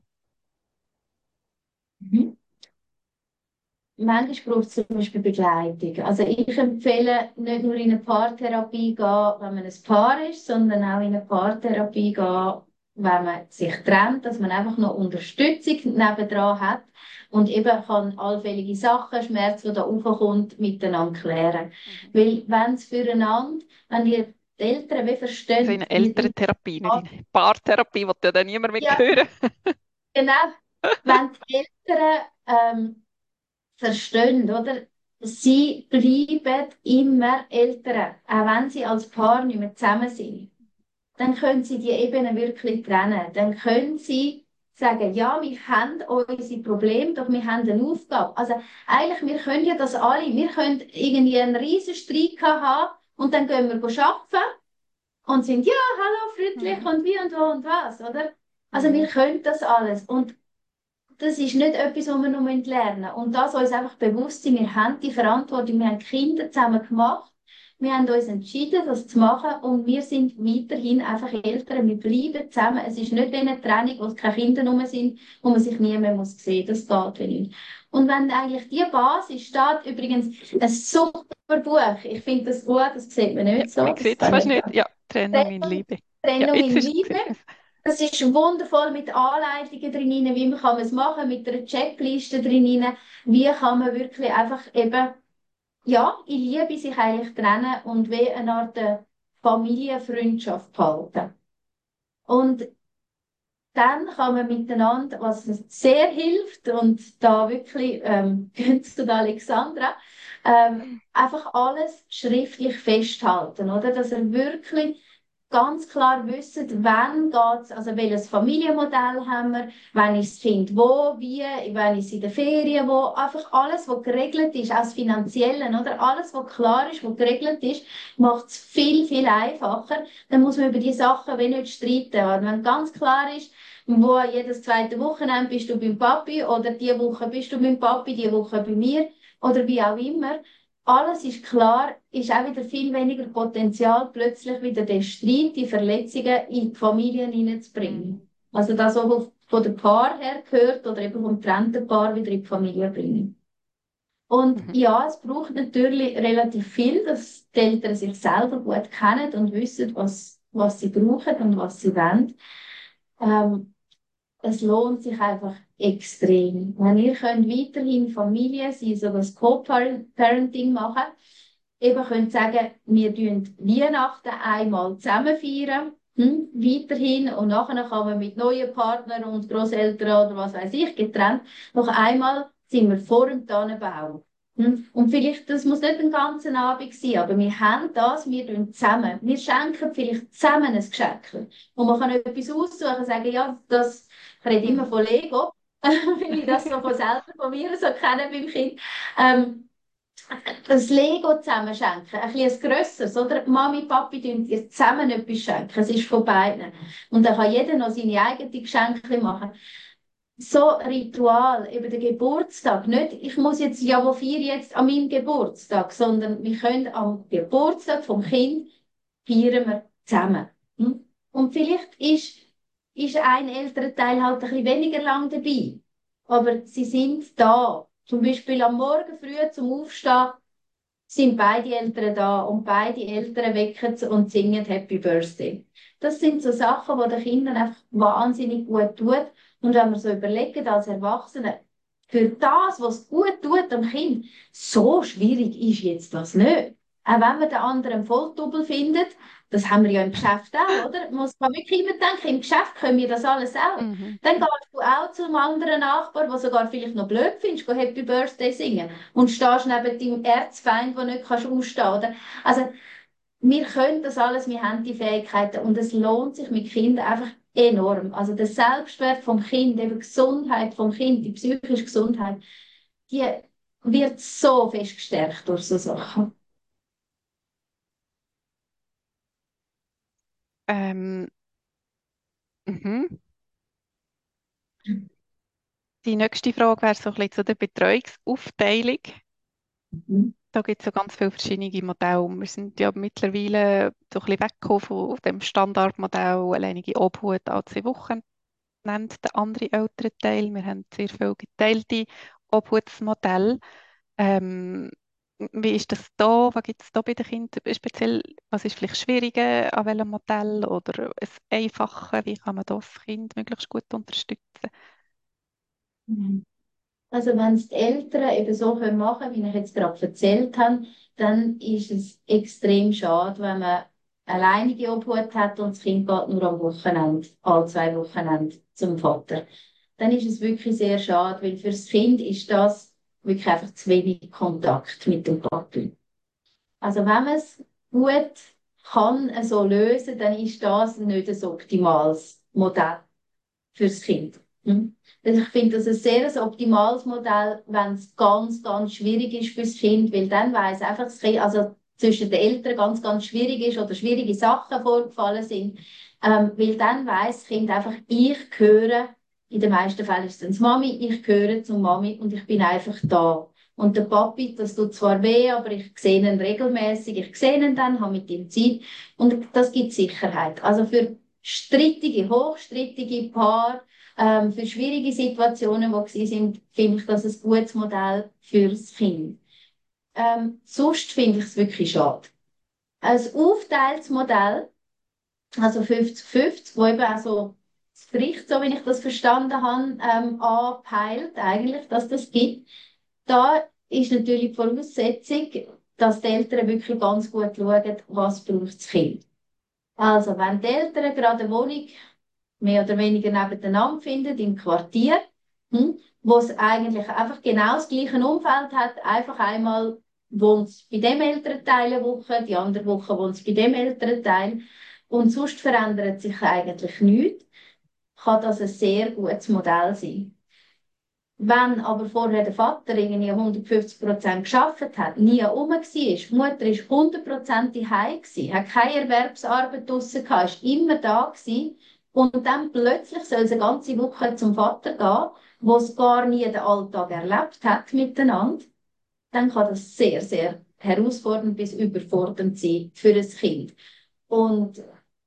Mhm. Manchmal braucht es zum Beispiel Begleitung. Also ich empfehle nicht nur in eine Paartherapie gehen, wenn man ein Paar ist, sondern auch in eine Paartherapie gehen, wenn man sich trennt, dass man einfach noch Unterstützung nebendran hat und eben kann allfällige Sachen, Schmerz, die da aufkommt, miteinander klären. Mhm. Weil wenn es füreinander, wenn die Eltern wie So verstehen, eine wie die Elterntherapie, nicht eine Paartherapie, die ja dann niemand mehr ja, hören. genau, wenn die Eltern verstehen, oder? Sie bleiben immer Eltern, auch wenn sie als Paar nicht mehr zusammen sind. Dann können sie die Ebenen wirklich trennen. Dann können sie sagen, ja, wir haben unsere Probleme, doch wir haben eine Aufgabe. Also eigentlich, wir können ja das alle. Wir können irgendwie einen riesen Streit haben und dann gehen wir arbeiten und sind, ja, hallo, freundlich Mhm. und wie und wo und was, oder? Also wir Mhm. können das alles. Und das ist nicht etwas, was wir noch lernen müssen. Und das uns einfach bewusst sein, wir haben die Verantwortung, wir haben Kinder zusammen gemacht, wir haben uns entschieden, das zu machen und wir sind weiterhin einfach Eltern, wir bleiben zusammen. Es ist nicht wie eine Trennung, wo es keine Kinder rum sind, wo man sich nie mehr muss sehen muss. Das geht wie nicht. Und wenn eigentlich die Basis steht, übrigens ein super Buch, ich finde das gut, das sieht man Ja, nicht so, man das sieht es kann fast ich nicht. Ja, Trennung in Trennung, Liebe. Ja, Trennung jetzt in ist Liebe. es. Das ist wundervoll mit Anleitungen drin, wie man kann es machen, mit einer Checkliste drin, wie kann man wirklich einfach eben, ja, in Liebe sich eigentlich trennen und wie eine Art Familienfreundschaft behalten. Und dann kann man miteinander, was sehr hilft, und da wirklich, gehen zu der Alexandra, einfach alles schriftlich festhalten, oder? Dass er wirklich ganz klar wissen, wann geht's, also welches Familienmodell haben wir, wann ist das Kind wo, wie, wann ist es in der Ferien wo, einfach alles, was geregelt ist, auch das Finanzielle, oder? Alles, was klar ist, was geregelt ist, macht es viel, viel einfacher. Dann muss man über die Sachen wie nicht streiten. Aber wenn ganz klar ist, wo jedes zweite Wochenende bist du beim Papi oder die Woche bist du beim Papi, die Woche bei mir oder wie auch immer, alles ist klar, ist auch wieder viel weniger Potenzial, plötzlich wieder den Streit, die Verletzungen in die Familien hineinzubringen. Mhm. Also das auch von der Paar her gehört oder eben vom getrennten Paar wieder in die Familie bringen. Und Mhm. ja, es braucht natürlich relativ viel, dass die Eltern sich selber gut kennen und wissen, was sie brauchen und was sie wollen. Ähm, Es lohnt sich einfach extrem. Wenn ihr könnt weiterhin Familie sein, so das Co-Parenting machen, eben könnt sagen, wir feiern Weihnachten einmal zusammen feiern, weiterhin, und nachher kann man mit neuen Partnern und Großeltern oder was weiß ich getrennt, noch einmal sind wir vor dem Tannenbaum. Und vielleicht, das muss nicht den ganzen Abend sein, aber wir haben das, wir tun zusammen. Wir schenken vielleicht zusammen ein Geschenk. Und man kann etwas aussuchen, sagen, ja, das, ich rede immer Mhm. von Lego, weil ich das so von selber von mir so kenne beim Kind. Ähm, das Lego zusammen schenken, ein bisschen grösseres, oder? Mami, Papi tun dir zusammen etwas schenken, es ist von beiden. Und dann kann jeder noch seine eigenen Geschenke machen. So Ritual, über den Geburtstag, nicht, ich muss jetzt, ja, wo feiere ich jetzt an meinem Geburtstag, sondern wir können am Geburtstag vom Kind feiern wir zusammen. Und vielleicht ist ein älterer Teil halt ein bisschen weniger lang dabei, aber sie sind da. Zum Beispiel am Morgen früh zum Aufstehen sind beide Eltern da und beide Eltern wecken und singen Happy Birthday. Das sind so Sachen, die den Kindern einfach wahnsinnig gut tut. Und wenn wir so überlegen, als Erwachsene, für das, was gut tut am Kind, so schwierig ist jetzt das nicht. Auch wenn man den anderen Volltubel findet, das haben wir ja im Geschäft auch, oder? Man muss man wirklich immer denken, im Geschäft können wir das alles auch. Mhm. Dann gehst du auch zum anderen Nachbar, der sogar vielleicht noch blöd findest, go Happy Birthday singen und stehst neben deinem Erzfeind, der nicht kannst ausstehen kannst. Also, wir können das alles, wir haben die Fähigkeiten und es lohnt sich mit Kindern einfach enorm. Also der Selbstwert vom Kind, eben die Gesundheit vom Kind, die psychische Gesundheit, die wird so fest gestärkt durch so Sachen. Ähm, mhm. Die nächste Frage wäre so ein bisschen zu der Betreuungsaufteilung. Mhm. Da gibt es ja ganz viele verschiedene Modelle. Wir sind ja mittlerweile so ein bisschen weggekommen von dem Standardmodell, alleinige Obhut alle 2 Wochen, nennt der andere Elternteil. Wir haben sehr viele geteilte Obhutsmodelle. Ähm, wie ist das da? Was gibt es da bei den Kindern speziell? Was ist vielleicht schwieriger an welchem Modell oder ein einfacher? Wie kann man das Kind möglichst gut unterstützen? Mhm. Also wenn es die Eltern eben so machen können, wie ich jetzt gerade erzählt habe, dann ist es extrem schade, wenn man alleinige Obhut hat und das Kind geht nur am Wochenende, alle 2 Wochenende zum Vater. Dann ist es wirklich sehr schade, weil für das Kind ist das wirklich einfach zu wenig Kontakt mit dem Papi. Also wenn man es gut kann so lösen, dann ist das nicht ein optimales Modell fürs Kind. Hm? Also ich finde das ein sehr optimales Modell, wenn es ganz, ganz schwierig ist fürs Kind, weil dann weiß einfach das Kind, also zwischen den Eltern ganz, ganz schwierig ist oder schwierige Sachen vorgefallen sind, weil dann weiß das Kind einfach, ich gehöre, in den meisten Fällen ist es dann die Mami, ich gehöre zur Mami und ich bin einfach da. Und der Papi, das tut zwar weh, aber ich sehe ihn regelmäßig, ich sehe ihn dann, habe mit ihm Zeit und das gibt Sicherheit. Also für strittige, hochstrittige Paare, für schwierige Situationen, die gewesen sind, finde ich das ein gutes Modell fürs Kind. Sonst finde ich es wirklich schade. Ein aufgeteiltes Modell, also 50-50, wo eben auch so das Gericht, so wie ich das verstanden habe, anpeilt eigentlich, dass das gibt. Da ist natürlich die Voraussetzung, dass die Eltern wirklich ganz gut schauen, was braucht das Kind. Also, wenn die Eltern gerade eine Wohnung mehr oder weniger nebeneinander finden, im Quartier, wo es eigentlich einfach genau das gleiche Umfeld hat, einfach einmal wohnt es bei dem Elternteil eine Woche, die andere Woche wohnt es bei dem Elternteil und sonst verändert sich eigentlich nichts, kann das ein sehr gutes Modell sein. Wenn aber vorher der Vater irgendwie 150% gearbeitet hat, nie rum war, die Mutter war 100% daheim, hat keine Erwerbsarbeit draussen gehabt, ist immer da gewesen, und dann plötzlich soll sie eine ganze Woche zum Vater gehen, wo es gar nie den Alltag erlebt hat miteinander, dann kann das sehr, sehr herausfordernd bis überfordernd sein für ein Kind. Und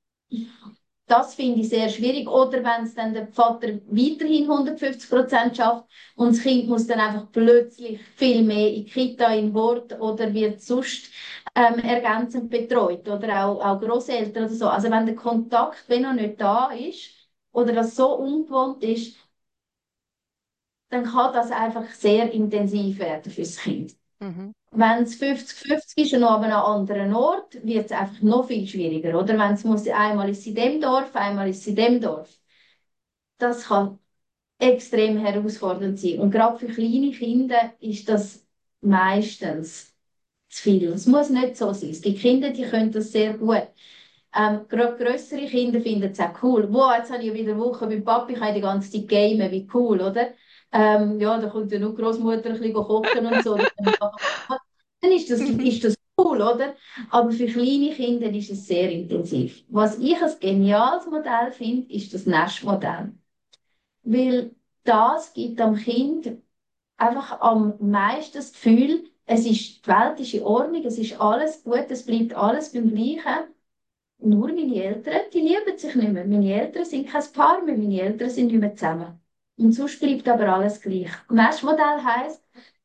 das finde ich sehr schwierig. Oder wenn es dann der Vater weiterhin 150% schafft und das Kind muss dann einfach plötzlich viel mehr in die Kita, in Hort oder wird sonst ergänzend betreut oder auch Großeltern oder so. Also wenn der Kontakt wenn noch nicht da ist oder das so ungewohnt ist, dann kann das einfach sehr intensiv werden fürs Kind. Mhm. Wenn es 50-50 ist und noch an einem anderen Ort, wird es einfach noch viel schwieriger. Oder wenn es muss, einmal ist sie in dem Dorf, einmal ist sie in dem Dorf. Das kann extrem herausfordernd sein. Und gerade für kleine Kinder ist das meistens zu viel. Es muss nicht so sein. Es gibt Kinder, die können das sehr gut. Gerade grössere Kinder finden es auch cool. Wow, jetzt habe ich wieder eine Woche mit Papi, ich kann die ganze Zeit gamen, wie cool, oder? Ja, da kommt ja nur die Großmutter ein bisschen kochen und so. Dann Mhm. ist das cool, oder? Aber für kleine Kinder ist es sehr intensiv. Was ich ein geniales Modell finde, ist das Nestmodell. Weil das gibt am Kind einfach am meisten das Gefühl, die Welt ist in Ordnung, es ist alles gut, es bleibt alles beim Gleichen. Nur meine Eltern, die lieben sich nicht mehr. Meine Eltern sind kein Paar mehr, meine Eltern sind nicht mehr zusammen. Und sonst bleibt aber alles gleich. Nestmodell heisst,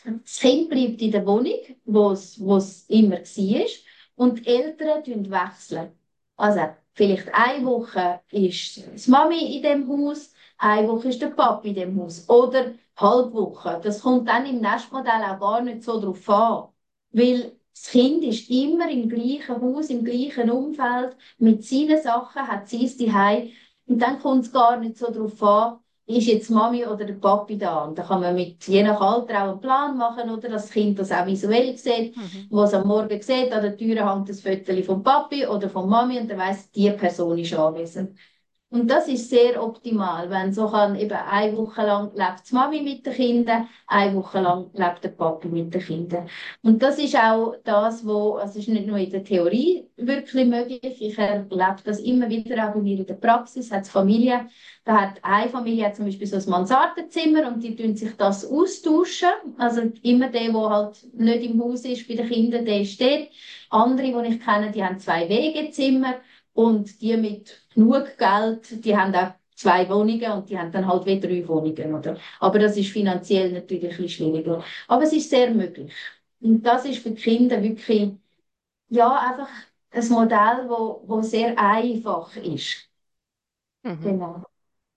Das Kind bleibt in der Wohnung, wo es immer war, und die Eltern wechseln. Also, vielleicht eine Woche ist die Mami in dem Haus, eine Woche ist der Papi in dem Haus. Oder Halbwoche. Das kommt dann im Nestmodell auch gar nicht so drauf an. Weil das Kind ist immer im gleichen Haus, im gleichen Umfeld, mit seinen Sachen, hat sie es daheim. Und dann kommt es gar nicht so drauf an, ist jetzt die Mami oder der Papi da? Und da kann man mit je nach Alter auch einen Plan machen, oder dass das Kind das auch visuell sieht, Mhm. wo es am Morgen sieht, an der Tür hängt das Foto vom Papi oder von Mami und dann weiss, die Person ist anwesend. Und das ist sehr optimal, wenn so kann eben eine Woche lang lebt die Mami mit den Kindern, eine Woche lang lebt der Papi mit den Kindern. Und das ist auch das, also ist nicht nur in der Theorie wirklich möglich, ich erlebe das immer wieder auch bei mir in der Praxis, hat Familie, da hat eine Familie hat zum Beispiel so ein Mansardenzimmer und die tun sich das austauschen, also immer der, der halt nicht im Haus ist bei den Kindern, der ist dort. Andere, die ich kenne, die haben zwei Wegezimmer. Und die mit genug Geld, die haben auch zwei Wohnungen und die haben dann halt wie drei Wohnungen, oder? Aber das ist finanziell natürlich ein bisschen schwieriger. Aber es ist sehr möglich. Und das ist für die Kinder wirklich, ja, einfach ein Modell, wo sehr einfach ist. Mhm. Genau.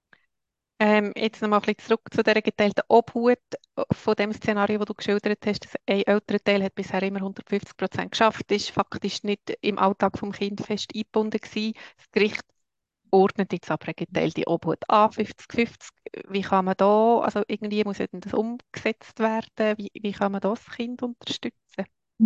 Jetzt nochmal ein bisschen zurück zu dieser geteilten Obhut von dem Szenario, das du geschildert hast, dass ein älterer Teil hat bisher immer 150% geschafft, ist faktisch nicht im Alltag vom Kind fest eingebunden gewesen. Das Gericht ordnet jetzt aber eine geteilte Obhut an, 50-50. Wie kann man da, also irgendwie muss ja dann das umgesetzt werden, wie kann man das Kind unterstützen?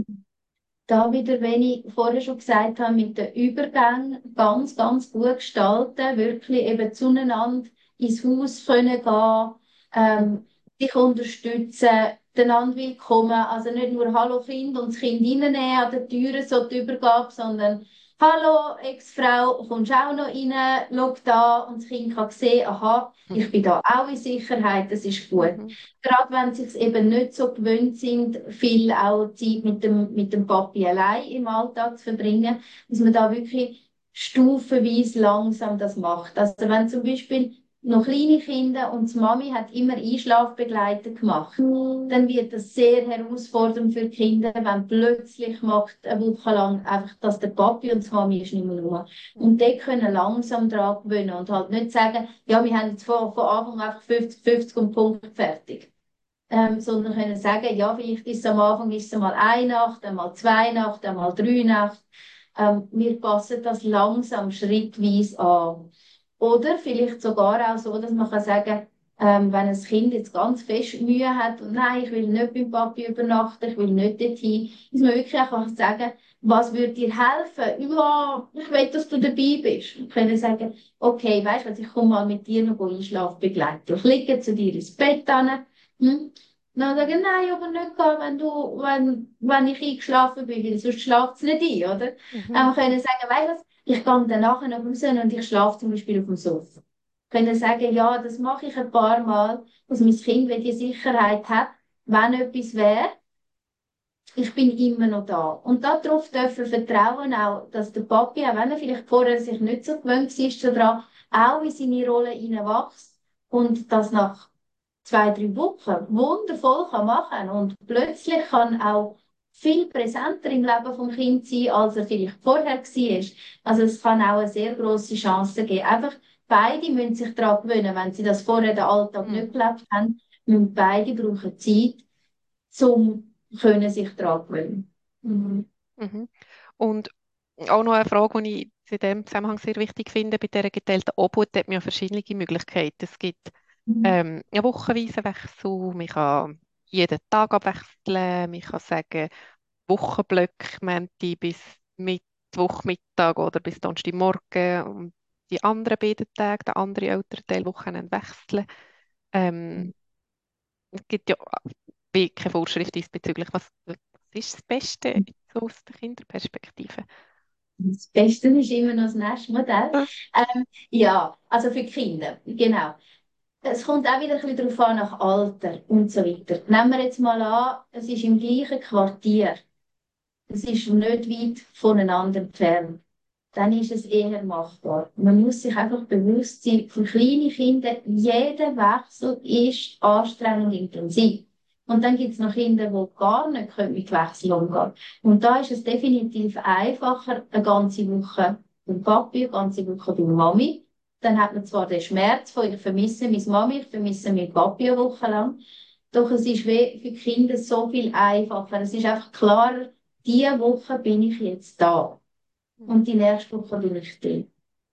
Da wieder, wenn ich vorher schon gesagt habe, mit den Übergängen ganz, ganz gut gestalten, wirklich eben zueinander ins Haus können gehen, Mhm. sich unterstützen, einander willkommen, also nicht nur «Hallo Kind» und das Kind reinnehmen an der Tür, so die Übergabe, sondern «Hallo Ex-Frau, kommst auch noch rein, schau da» und das Kind kann sehen, aha, ich bin da auch in Sicherheit, das ist gut. Mhm. Gerade wenn sie es eben nicht so gewöhnt sind, viel auch Zeit mit dem Papi allein im Alltag zu verbringen, dass man da wirklich stufenweise langsam das macht. Also wenn zum Beispiel noch kleine Kinder und die Mami hat immer Einschlafbegleiter gemacht, dann wird das sehr herausfordernd für die Kinder, wenn plötzlich macht eine Woche lang einfach, dass der Papi und die Mami ist nicht mehr rum. Und die können langsam daran gewöhnen und halt nicht sagen, ja, wir haben jetzt von Anfang einfach 50-50 und Punkt fertig, sondern können sagen, ja, vielleicht ist es am Anfang ist es mal eine Nacht, einmal zwei Nacht, einmal drei Nacht. Wir passen das langsam schrittweise an. Oder vielleicht sogar auch so, dass man kann sagen, wenn ein Kind jetzt ganz fest Mühe hat und nein, ich will nicht beim Papi übernachten, ich will nicht dorthin, dass man wirklich auch sagen kann, was würde dir helfen? Ja, ich will, dass du dabei bist. Und können sagen, okay, weißt du, ich komme mal mit dir noch einschlafen begleiten. Ich liege zu dir ins Bett an. Hm? Dann sagen, nein, aber nicht gehen, wenn ich eingeschlafen bin, weil sonst schlaft es nicht ein, oder? Mhm. Können sagen, weißt du was, ich gehe dann nachher noch raus und ich schlafe zum Beispiel auf dem Sofa. Können sagen, ja, das mache ich ein paar Mal, dass mein Kind wenn die Sicherheit hat, wenn etwas wäre, ich bin immer noch da. Und darauf dürfen wir vertrauen auch, dass der Papi, auch wenn er vielleicht vorher sich nicht so gewöhnt ist daran, auch in seine Rolle hineinwächst und das nach 2, 3 Wochen wundervoll kann machen und plötzlich kann auch viel präsenter im Leben vom Kind sein, als er vielleicht vorher war. Also es kann auch eine sehr große Chance geben. Einfach beide müssen sich daran gewöhnen, wenn sie das vorher den Alltag nicht Mhm. gelebt haben, müssen beide brauchen Zeit, um können sich daran gewöhnen. Mhm. Mhm. Und auch noch eine Frage, die ich in diesem Zusammenhang sehr wichtig finde, bei dieser geteilten Obhut hat man ja verschiedene Möglichkeiten. Es gibt einen wochenweisen Wechsel, man kann jeden Tag abwechseln, man kann sagen, Wochenblöcke, Montag bis Mittwochmittag oder bis Donnerstagmorgen und die anderen beiden Tage, der andere ältere Teil Wochenende wechseln. Ähm, es gibt ja wie keine Vorschrift diesbezüglich. Was ist das Beste so aus der Kinderperspektive? Das Beste ist immer noch das Nestmodell. Ah. Ja, also für die Kinder, genau. Es kommt auch wieder ein bisschen darauf an, nach Alter und so weiter. Nehmen wir jetzt mal an, es ist im gleichen Quartier. Es ist nicht weit voneinander entfernt. Dann ist es eher machbar. Man muss sich einfach bewusst sein, für kleine Kinder, jeder Wechsel ist anstrengend und intensiv. Und dann gibt es noch Kinder, die gar nicht mit Wechsel umgehen können. Und da ist es definitiv einfacher, eine ganze Woche beim Papi, eine ganze Woche bei Mami. Dann hat man zwar den Schmerz von, ich vermisse meine Mami, ich vermisse meinen Papi eine Woche lang. Doch es ist wie für die Kinder so viel einfacher. Es ist einfach klarer, diese Woche bin ich jetzt da. Und die nächste Woche bin ich da.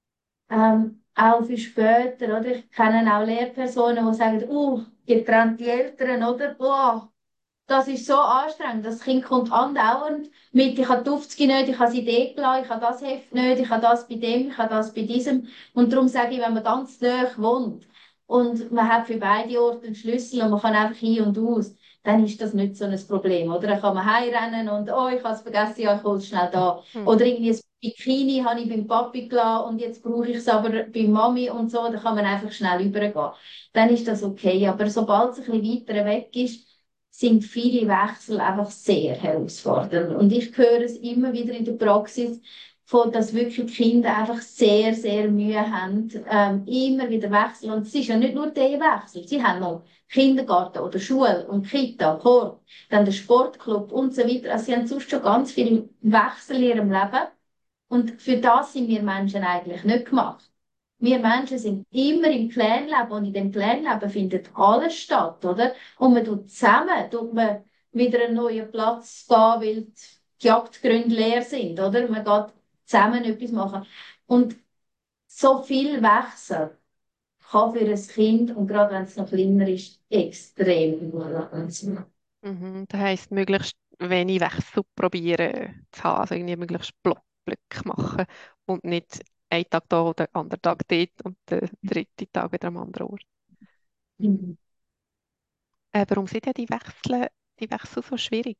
Auch für später, oder? Ich kenne auch Lehrpersonen, die sagen, getrennte Eltern, oder? Boah, das ist so anstrengend. Das Kind kommt andauernd mit, ich habe die 50 nicht, ich habe sie dort gelassen, ich habe das Heft nicht, ich habe das bei dem, ich habe das bei diesem. Und darum sage ich, wenn man ganz nah wohnt und man hat für beide Orte einen Schlüssel und man kann einfach hin und aus, dann ist das nicht so ein Problem, oder? Dann kann man heimrennen und, oh, ich habe es vergessen, ja, ich hole es schnell da. Oder Mhm. irgendwie ein Bikini habe ich beim Papi gelassen und jetzt brauche ich es aber bei Mami und so, dann kann man einfach schnell übergehen. Dann ist das okay. Aber sobald es ein bisschen weiter weg ist, sind viele Wechsel einfach sehr herausfordernd. Und ich höre es immer wieder in der Praxis, dass wirklich die Kinder einfach sehr, sehr Mühe haben, immer wieder wechseln. Und es ist ja nicht nur der Wechsel. Sie haben noch Kindergarten oder Schule und Kita, Hort, dann der Sportclub und so weiter. Also sie haben sonst schon ganz viele Wechsel in ihrem Leben. Und für das sind wir Menschen eigentlich nicht gemacht. Wir Menschen sind immer im Clanleben und in dem Clanleben findet alles statt, oder? Und man tut man wieder einen neuen Platz gehen, weil die Jagdgründe leer sind, oder? Man geht zusammen etwas machen. Und so viel Wechsel kann für ein Kind, und gerade wenn es noch kleiner ist, extrem überladen sein. Mhm. Das heisst, möglichst wenig Wechsel probieren zu haben, also irgendwie möglichst Block machen und nicht einen Tag da oder den anderen Tag dort und den dritten Tag wieder am anderen Ort. Mhm. Warum sind denn die Wechsel so schwierig?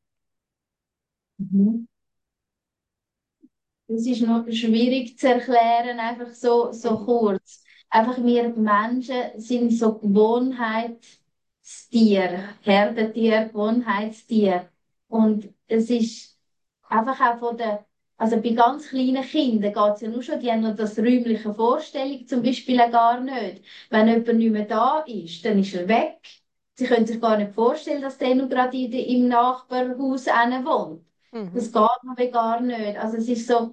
Mhm. Das ist noch schwierig zu erklären, einfach so Mhm. kurz. Einfach wir Menschen sind so Gewohnheitstiere, Herdentier, Gewohnheitstier. Und es ist einfach auch also bei ganz kleinen Kindern geht es ja nur schon, die haben noch das räumliche Vorstellung zum Beispiel auch gar nicht. Wenn jemand nicht mehr da ist, dann ist er weg. Sie können sich gar nicht vorstellen, dass der noch gerade im Nachbarhaus wohnt. Das Mhm. geht noch gar nicht. Also es ist so,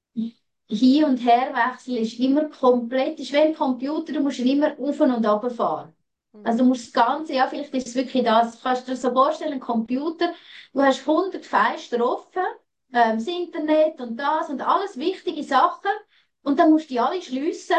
Hin- und Herwechsel ist immer komplett, ist wie ein Computer, du musst ihn immer auf und runter fahren. Also Mhm. du musst das Ganze, ja, vielleicht ist es wirklich das, kannst du dir so vorstellen, ein Computer, du hast 100 Fenster offen, das Internet und das und alles wichtige Sachen und dann musst du die alle schliessen,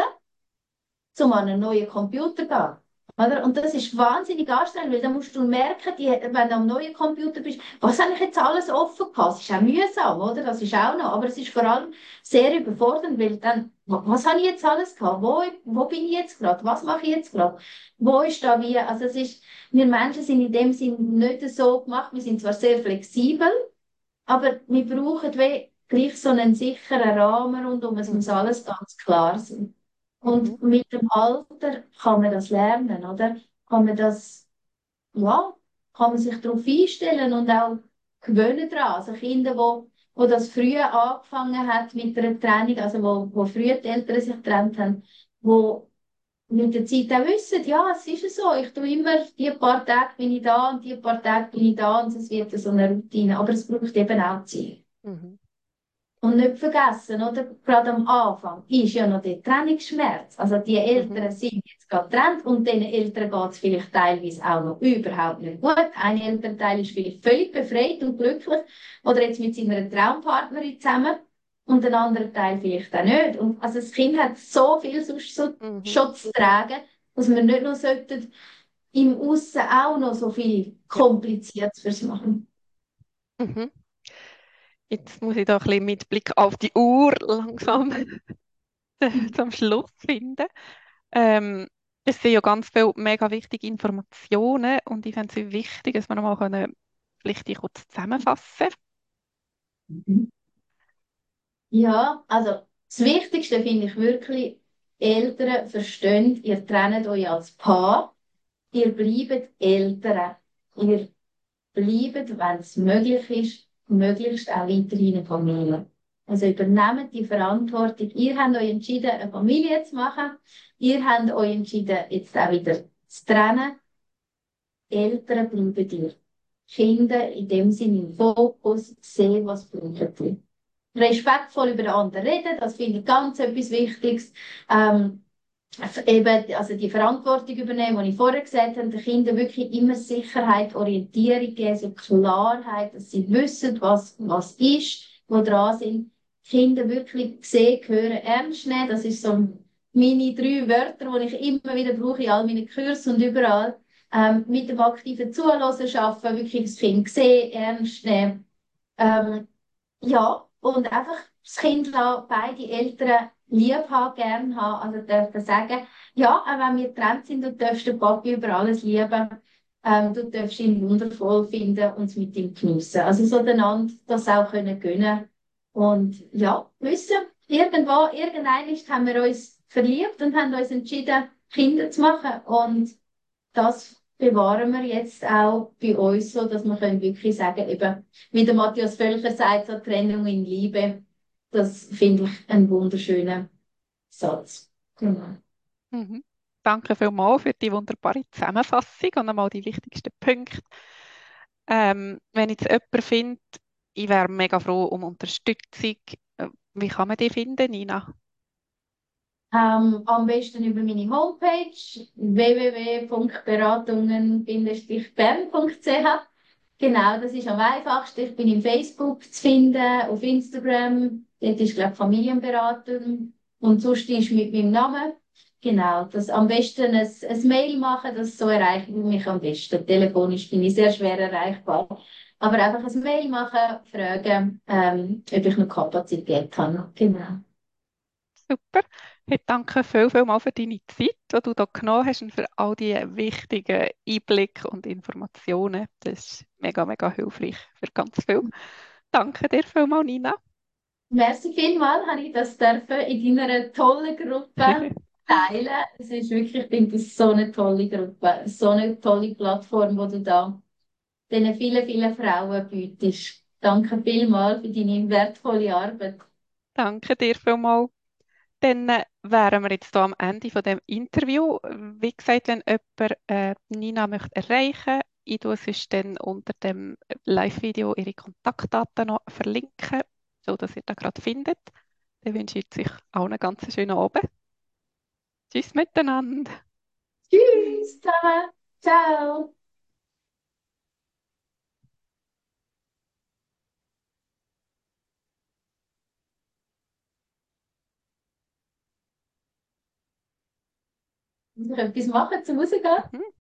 um an einen neuen Computer zu gehen. Oder? Und das ist wahnsinnig anstrengend, weil dann musst du merken, wenn du am neuen Computer bist, was habe ich jetzt alles offen gehabt? Es ist auch mühsam, oder? Das ist auch noch. Aber es ist vor allem sehr überfordernd, weil dann, was habe ich jetzt alles gehabt? Wo bin ich jetzt gerade? Was mache ich jetzt gerade? Wo ist da wie? Also es ist, wir Menschen sind in dem Sinn nicht so gemacht. Wir sind zwar sehr flexibel, aber wir brauchen wie gleich so einen sicheren Rahmen rundum. Es muss Mhm. alles ganz klar sein. Mhm. Und mit dem Alter kann man das lernen, oder? Kann man das, ja, kann man sich darauf einstellen und auch gewöhnen daran. Also Kinder, wo das früher angefangen hat mit einer Trennung, also wo früher die Eltern sich getrennt haben, wo mit der Zeit auch wissen, ja, es ist so, ich tue immer, die paar Tage bin ich da und die paar Tage bin ich da und es wird so eine Routine. Aber es braucht eben auch Zeit. Mhm. Und nicht vergessen, oder? Gerade am Anfang ist ja noch der Trennungsschmerz. Also die Mhm. Eltern sind jetzt gerade getrennt und den Eltern geht es vielleicht teilweise auch noch überhaupt nicht gut. Ein Elternteil ist vielleicht völlig befreit und glücklich oder jetzt mit seiner Traumpartnerin zusammen und ein anderer Teil vielleicht auch nicht. Und also das Kind hat so viel sonst so Mhm. schon zu tragen, dass wir nicht noch sollten, im Aussen auch noch so viel Ja. Kompliziertes fürs machen. Mhm. Jetzt muss ich da ein bisschen mit Blick auf die Uhr langsam zum Schluss finden. Ähm, Es sind ja ganz viele mega wichtige Informationen und ich fände es wichtig, dass wir nochmal vielleicht die kurz zusammenfassen. Ja, also das Wichtigste finde ich wirklich, Eltern verstehen, ihr trennt euch als Paar, ihr bleibt Eltern, ihr bleibt, wenn es möglich ist, möglichst auch weiterhin eine Familie. Also übernehmt die Verantwortung. Ihr habt euch entschieden, eine Familie zu machen. Ihr habt euch entschieden, jetzt auch wieder zu trennen. Eltern bleiben ihr. Kinder in dem Sinne im Fokus, sehen, was brauchen die. Respektvoll über den anderen reden, das finde ich ganz etwas Wichtiges. Ähm, eben, also die Verantwortung übernehmen, die ich vorher gesagt habe, den Kindern wirklich immer Sicherheit, Orientierung geben, so Klarheit, dass sie wissen, was ist, wo dran sind. Kinder wirklich sehen, hören, ernst nehmen. Das ist so meine 3 Wörter, die ich immer wieder brauche in all meinen Kursen und überall. Mit dem aktiven Zuhören arbeiten, wirklich das Kind sehen, ernst nehmen. Ähm, ja, und einfach das Kind lassen, beide Eltern lieb haben, gern haben, also dürfen sagen, ja, auch wenn wir getrennt sind, du darfst den Papi über alles lieben, du darfst ihn wundervoll finden und es mit ihm geniessen. Also so einander das auch können gönnen. Und ja, wissen, irgendwann haben wir uns verliebt und haben uns entschieden, Kinder zu machen. Und das bewahren wir jetzt auch bei uns so, dass wir können wirklich sagen, eben, wie der Matthias Völker sagt, so Trennung in Liebe, das finde ich einen wunderschönen Satz. Genau. Mhm. Danke vielmals für die wunderbare Zusammenfassung und einmal die wichtigsten Punkte. Wenn jetzt jemand findet, ich wäre mega froh um Unterstützung, wie kann man die finden, Nina? Am besten über meine Homepage www.beratungen-bern.ch. Genau, das ist am einfachsten. Ich bin im Facebook zu finden, auf Instagram. Dort ist, glaube ich, Familienberatung. Und sonst ist mit meinem Namen. Genau, das am besten ein Mail machen, das so erreiche ich mich am besten. Telefonisch bin ich sehr schwer erreichbar. Aber einfach ein Mail machen, fragen, ob ich noch Kapazität habe. Genau. Super. Hey, danke viel mal für deine Zeit, die du da genommen hast und für all die wichtigen Einblicke und Informationen. Das ist mega hilfreich für ganz viel. Danke dir vielmal, Nina. Merci vielmals, habe ich das dürfen in deiner tollen Gruppe teilen. Es ist wirklich, ich finde das so eine tolle Gruppe, so eine tolle Plattform, wo du da diesen vielen Frauen bietest. Danke vielmals für deine wertvolle Arbeit. Danke dir vielmal. Dann wären wir jetzt hier am Ende von dem Interview. Wie gesagt, wenn jemand Nina möchte erreichen, ich tue sonst dann unter dem Live-Video ihre Kontaktdaten noch verlinken, so dass ihr da gerade findet. Dann wünsche ich euch auch einen ganz schönen Abend. Tschüss miteinander. Tschüss zusammen. Ciao. Muss ich etwas machen zum Rausgehen? Mhm.